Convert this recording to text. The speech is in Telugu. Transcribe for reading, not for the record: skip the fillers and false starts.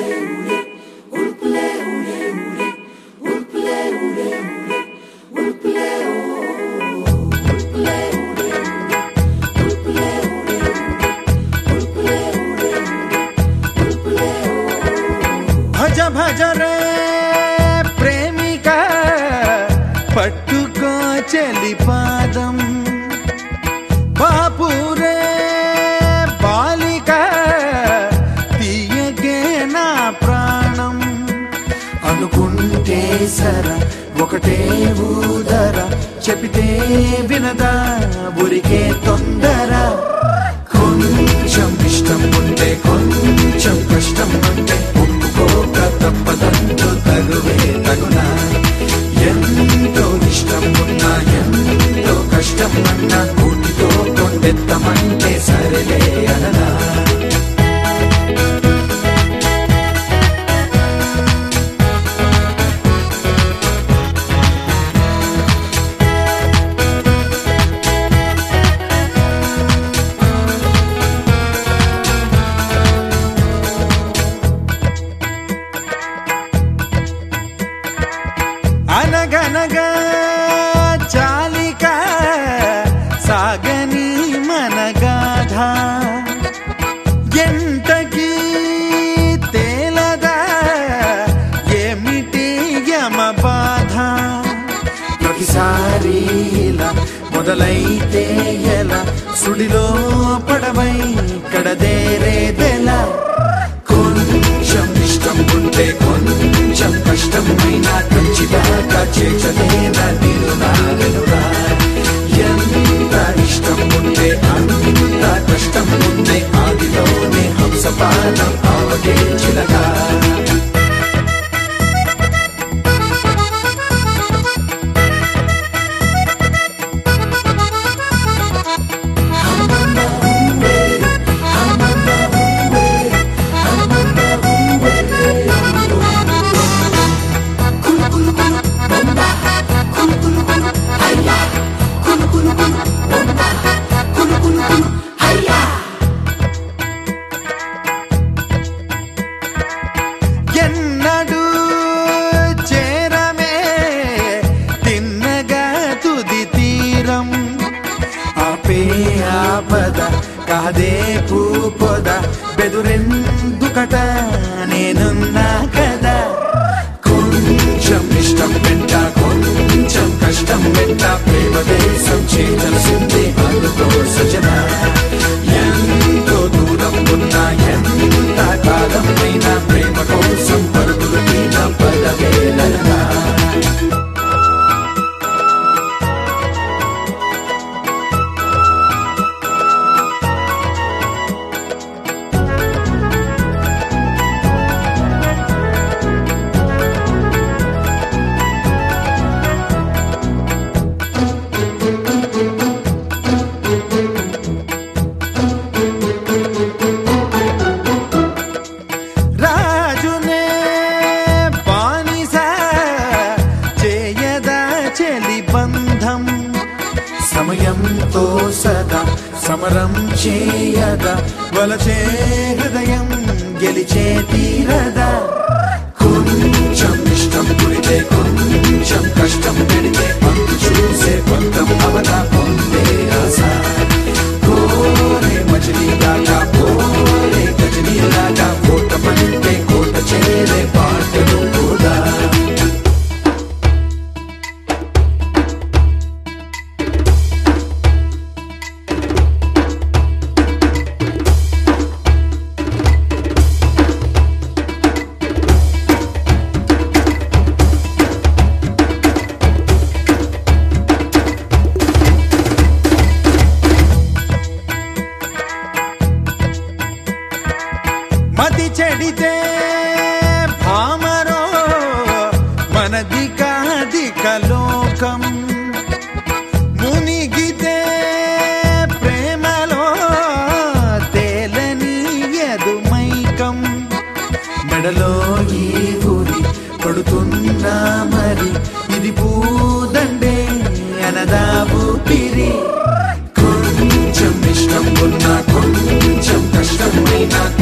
భజ రే ప్రేమిక పట్టుకో చెలి పాదం బాపురే బాలిక తీయగే నా ప్రాణం అనుకుంటే సర ఒకటే ఊదర చెపితే వినదా ఊరికే తొందర కొంచెం ఇష్టం ఉంటే కొంచెం కష్టం ఉంటే ఒప్పుకోక తప్పదంటూ తగువే తగునా ఎంతో ఇష్టం ఉన్నా ఎంతో కష్టం అన్నా కూటితో కొండెత్తమంటే సరేలే అననా అనగనగా చాలిక సాగని మనగాధ ఎంతకీ తేలదా ఏమిటి యమ బాధ ప్రతిసారి మొదలైతే ఎలా సుడిలో పడవై కడదేరేదెలా కొంచెం ఇష్టం ఉంటే కొంచెం కష్టమైనా కంచిదాకా చేర్చలేనా నేను నాగనురా ఎంత ఇష్టం ఉంటే అంత కష్టం ఉంటే ఆదిలోనే హంసపానం ఆవగే చిలగా ఎన్నడూ చేరమే తిన్నగా తుది తీరం ఆపే ఆపద కాదే పూపద బెదురెందుకట నేనున్నా కదా కొంచెం ఇష్టం వెంట కొంచెం కష్టం వెంట ప్రేమ దేశం చేయాల్సిందే అందుకో సజనా ఎంతో దూరం ఉన్నా ఎంత కాలం అయినా ప్రేమ కోసం పరుగులు తీన పదవేలనా రాజునే బానిస చేయదా చెలి బంధం సమయంతో సదా సమరం చేయదా వలచే హృదయం గెలిచే తీరదా కొంచెం ఇష్టం పుడితే కొంచెం కష్టం పెడితే అంతు చూసే కొంతం అవదా పొందే ఆశ కోరే మజిలీలాగా పోరే గజనీలాగా కోట పంటే కోట చేరే పాటలు కూడా మతి చెడితే భామరో మనది కాదిక లోకం మునిగితే ప్రేమలో తేలని ఎదుమైకం మెడలో ఈ ఊరి పడుతున్నా మరి ఇది పూదండే అనదా ఊపిరి కొంచెం ఇష్టం ఉన్నా కొంచెం కష్టమైనా